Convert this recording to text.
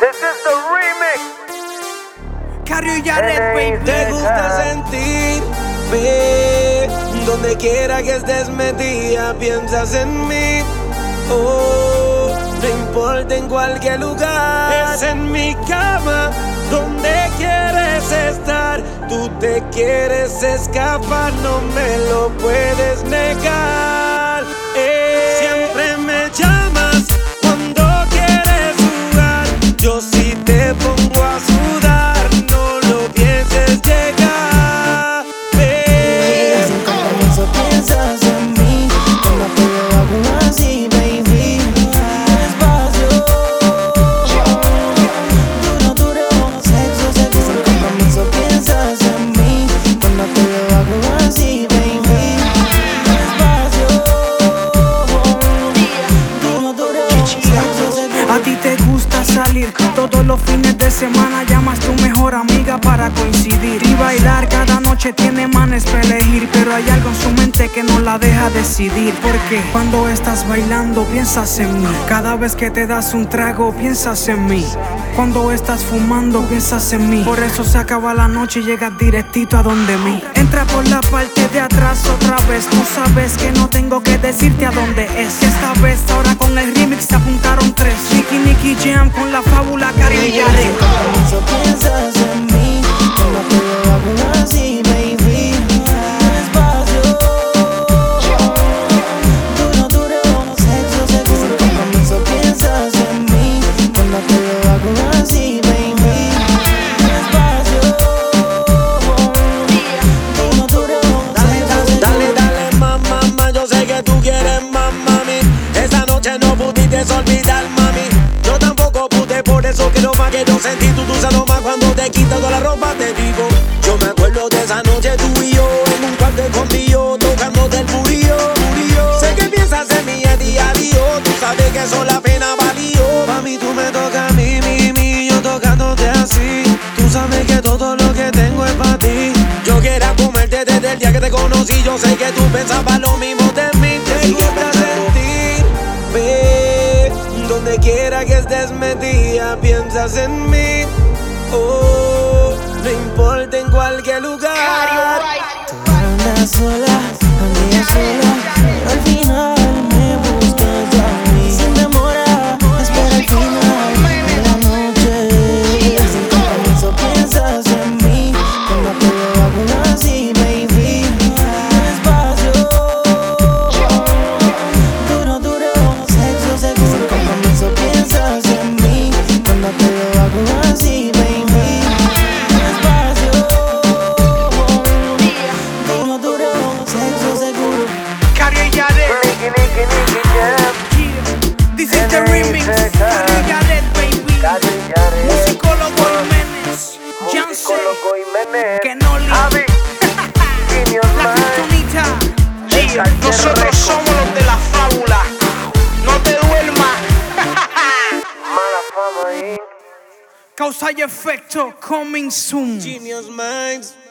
This is the remix. Cario y Yaret, baby. Te gusta sentirme donde quiera que estés metida, piensas en mí. Oh, no importa en cualquier lugar. Es en mi cama donde quieres estar. Tú te quieres escapar, no me lo puedes negar. Siempre me llamas cuando quieres jugar. Yo sí te pongo a sudar, no lo pienses llegar. Sin compromiso piensas en mí, cuando te veo hago así, baby. Despacio, duro, sexo, sin compromiso piensas en mí, cuando te veo hago así, baby. Despacio, duro, sexo, A ti te gusta salir todos los fines de semana, llamas tu mejor amiga para coincidir y bailar. Cada noche tiene manes para elegir, pero hay algo en su mente que no la deja decidir. Porque cuando estás bailando piensas en mí, cada vez que te das un trago piensas en mí, cuando estás fumando piensas en mí. Por eso se acaba la noche y llegas directito a donde mí. Entra por la parte de atrás otra vez, tú sabes que no tengo que decirte a dónde es. Esta vez ahora con el remix se apuntaron tres, Nicky Jam con la fábula Cario y Yaret. sin compromiso piensas en mí, cuando te veo hago así, baby. Despacio, duro, sexo, sin compromiso piensas en mí, cuando te veo hago así, baby. Despacio, duro, Dale, mamá, yo sé que tú quieres más, mami. Esa noche no pudiste olvidar, mami. Yo tampoco pude, por eso quiero más que yo sentí tu dulce aroma cuando te quitas toda la ropa, te digo. Yo me acuerdo de esa noche tú y yo en un cuarto escondido, tocándote el purillo. Sé que piensas en mí el día a día, tú sabes que eso la pena valió. Mami, tú me tocas a mí, yo tocándote así. Tú sabes que todo lo que tengo es para ti. Yo quiero comerte desde el día que te conocí. Yo sé que tú pensabas lo mismo de mí. Te gusta sentirme donde quiera que estés metida, piensas en mí. Oh, no importa en cualquier lugar. tú andas sola, andas sola, pero al final me buscas a mí. Sin demora, espera el final de la noche. Sin compromiso piensas en mí, cuando te veo hago así, baby. Despacio, duro, sexo seguro. Sin compromiso piensas en mí, cuando te veo hago así, baby. Despacio, duro, sexo seguro. Cario y Yaret. Nicky Jam. This is the remix. Cario y Yaret, baby. Cario y Yaret. Musicólogo Jiménez, Janse, Musicólogo Jiménez. Kenoli, Javi. Genius La Mind. Kryptonita. Nosotros somos los de la fábula. No te duermas. Mala fama, Inc. Causa y efecto, coming soon. Genius Minds.